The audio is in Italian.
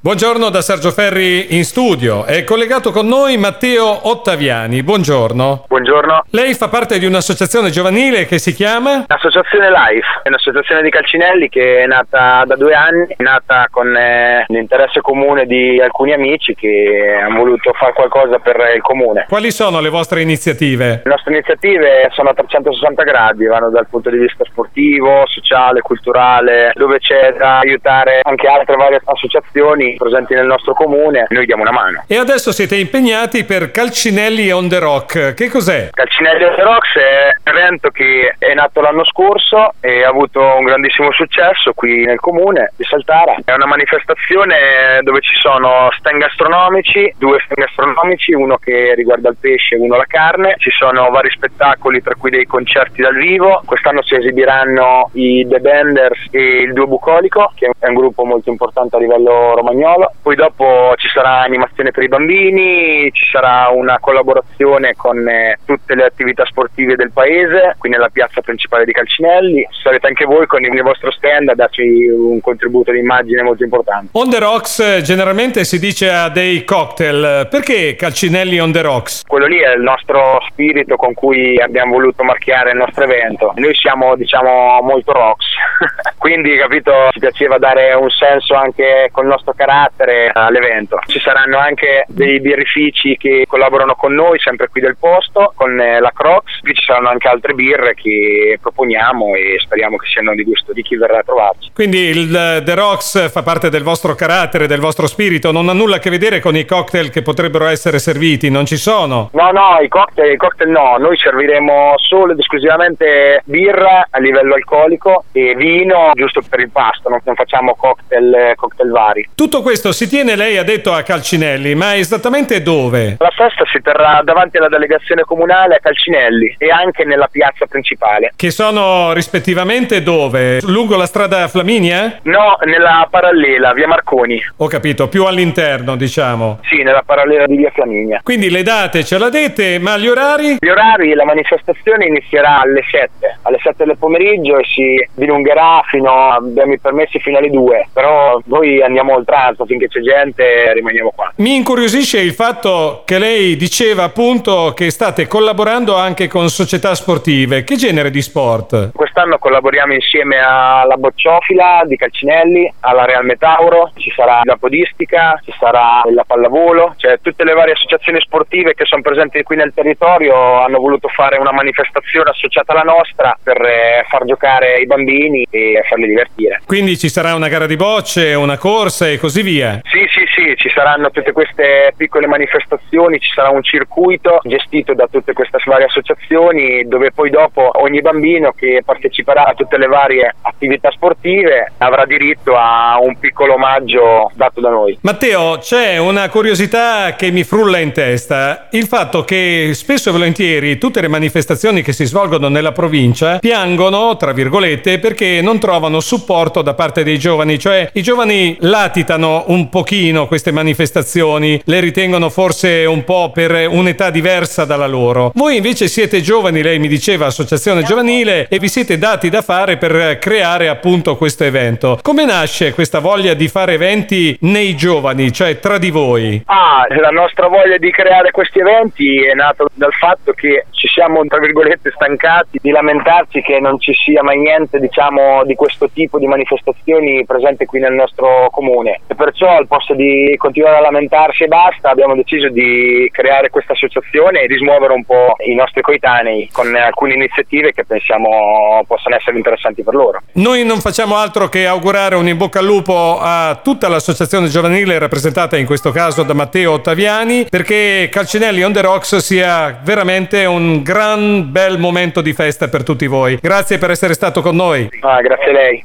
Buongiorno da Sergio Ferri in studio. È collegato con noi Matteo Ottaviani. Buongiorno. Buongiorno. Lei fa parte di un'associazione giovanile che si chiama? L'associazione Life, è un'associazione di calcinelli che è nata da 2 anni, è nata con l'interesse comune di alcuni amici che hanno voluto fare qualcosa per il comune. Quali sono le vostre iniziative? Le nostre iniziative sono a 360 gradi, vanno dal punto di vista sportivo, sociale, culturale, dove c'è da aiutare anche altre varie associazioni presenti nel nostro comune, noi diamo una mano. E adesso siete impegnati per Calcinelli on the Rock. Che cos'è? Calcinelli on the Rocks è un evento che è nato l'anno scorso e ha avuto un grandissimo successo qui nel comune di Saltara. È una manifestazione dove ci sono stand gastronomici, 2 stand gastronomici, uno che riguarda il pesce e uno la carne. Ci sono vari spettacoli, tra cui dei concerti dal vivo. Quest'anno si esibiranno i The Benders e il Duo Bucolico, che è un gruppo molto importante a livello romagnolo. Poi dopo ci sarà animazione per i bambini, ci sarà una collaborazione con tutte le attività sportive del paese, qui nella piazza principale di Calcinelli. Sarete anche voi con il vostro stand a darci un contributo di immagine molto importante. On the Rocks generalmente si dice a dei cocktail. Perché Calcinelli on the Rocks? Quello lì è il nostro spirito con cui abbiamo voluto marchiare il nostro evento. Noi siamo, molto rocks, quindi, capito, ci piaceva dare un senso anche con il nostro carattere all'evento. Ci saranno anche dei birrifici che collaborano con noi, sempre qui del posto, con la Crocs. Qui ci saranno anche altre birre che proponiamo e speriamo che siano di gusto di chi verrà a trovarci. Quindi il The Rocks fa parte del vostro carattere, del vostro spirito, non ha nulla a che vedere con i cocktail che potrebbero essere serviti, non ci sono? No, i cocktail no, noi serviremo solo ed esclusivamente birra a livello alcolico e vino giusto per il pasto, non facciamo cocktail vari. Tutto questo si tiene, lei ha detto, a Calcinelli, ma esattamente dove? La festa si terrà davanti alla delegazione comunale a Calcinelli e anche nella piazza principale. Che sono rispettivamente dove? Lungo la strada Flaminia? No, nella parallela, via Marconi. Ho capito, più all'interno, diciamo. Sì, nella parallela di via Flaminia. Quindi le date ce la dite, ma gli orari? Gli orari, la manifestazione inizierà alle 7 del pomeriggio e si dilungherà abbiamo i permessi fino alle 2, però noi andiamo oltranza, finché c'è gente rimaniamo qua. Mi incuriosisce il fatto che lei diceva appunto che state collaborando anche con società sportive. Che genere di sport? Quest'anno collaboriamo insieme alla Bocciofila di Calcinelli, alla Real Metauro, ci sarà la podistica, ci sarà la pallavolo, cioè tutte le varie associazioni sportive che sono presenti qui nel territorio hanno voluto fare una manifestazione associata alla nostra per far giocare i bambini e farli divertire. Quindi ci sarà una gara di bocce, una corsa e così via? Sì, ci saranno tutte queste piccole manifestazioni, ci sarà un circuito gestito da tutte queste varie associazioni dove poi dopo ogni bambino che parteciperà a tutte le varie attività sportive avrà diritto a un piccolo omaggio dato da noi. Matteo, c'è una curiosità che mi frulla in testa, il fatto che spesso e volentieri tutte le manifestazioni che si svolgono nella provincia piangono, tra virgolette, perché non trovano supporto da parte dei giovani, cioè i giovani latitano un pochino queste manifestazioni, le ritengono forse un po' per un'età diversa dalla loro. Voi invece siete giovani, lei mi diceva associazione giovanile, e vi siete dati da fare per creare appunto questo evento. Come nasce questa voglia di fare eventi nei giovani, cioè tra di voi? La nostra voglia di creare questi eventi è nata dal fatto che ci siamo, tra virgolette, stancati di lamentarci che non ci sia mai niente, di questo tipo di manifestazioni presente qui nel nostro comune, e perciò al posto di continuare a lamentarsi e basta abbiamo deciso di creare questa associazione e di smuovere un po' i nostri coetanei con alcune iniziative che pensiamo possano essere interessanti per loro. Noi non facciamo altro che augurare un in bocca al lupo a tutta l'associazione giovanile rappresentata in questo caso da Matteo Ottaviani, perché Calcinelli on the Rocks sia veramente un gran bel momento di festa per tutti voi. Grazie per essere stato con noi. Grazie a lei.